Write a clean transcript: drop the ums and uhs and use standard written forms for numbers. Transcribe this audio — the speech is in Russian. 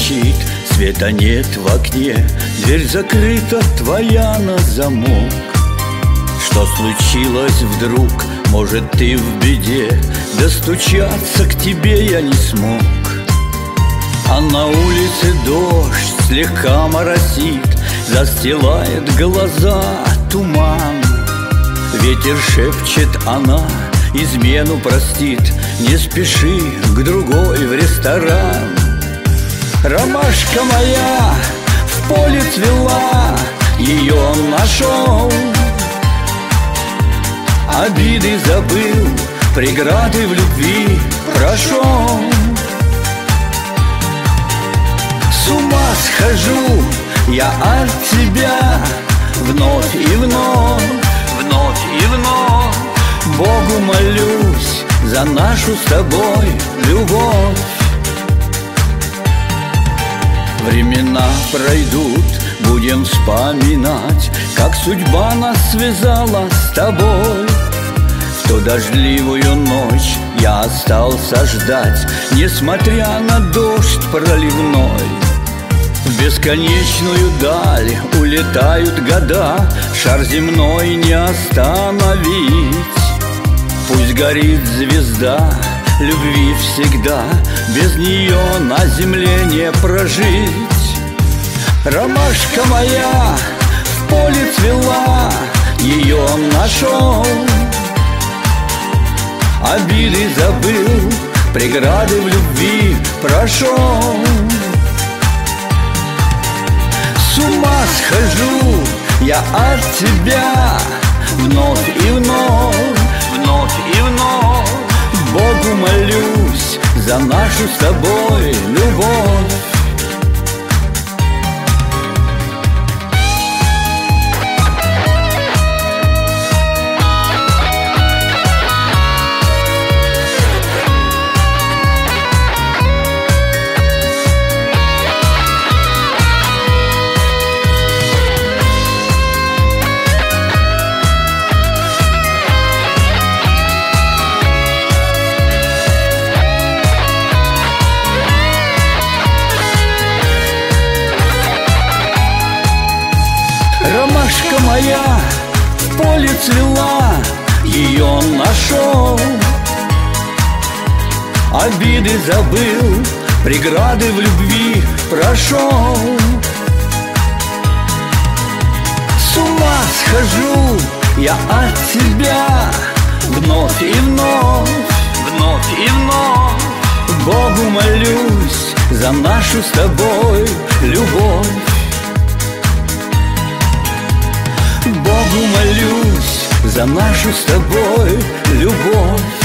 стучит, света нет в окне, дверь закрыта твоя на замок. Что случилось вдруг? Может, ты в беде? Достучаться к тебе я не смог. А на улице дождь слегка моросит, застилает глаза туман. Ветер шепчет, она измену простит, не спеши к другой в ресторан. Ромашка моя в поле цвела, ее он нашел. Обиды забыл, преграды в любви прошел. С ума схожу я от тебя вновь и вновь, вновь и вновь. Богу молюсь за нашу с тобой любовь. Времена пройдут, будем вспоминать, как судьба нас связала с тобой. В ту дождливую ночь я остался ждать, несмотря на дождь проливной. В бесконечную даль улетают года, шар земной не остановить. Пусть горит звезда любви всегда, без нее на земле не прожить. Ромашка моя в поле цвела, ее он нашел. Обиды забыл, преграды в любви прошел. С ума схожу я от тебя вновь и вновь, вновь и вновь. Богу молюсь за нашу с тобой любовь. Ромашка моя в поле цвела, ее он нашел. Обиды забыл, преграды в любви прошел. С ума схожу я от тебя вновь и вновь, вновь и вновь. Богу молюсь за нашу с тобой любовь. Богу молюсь за нашу с тобой любовь.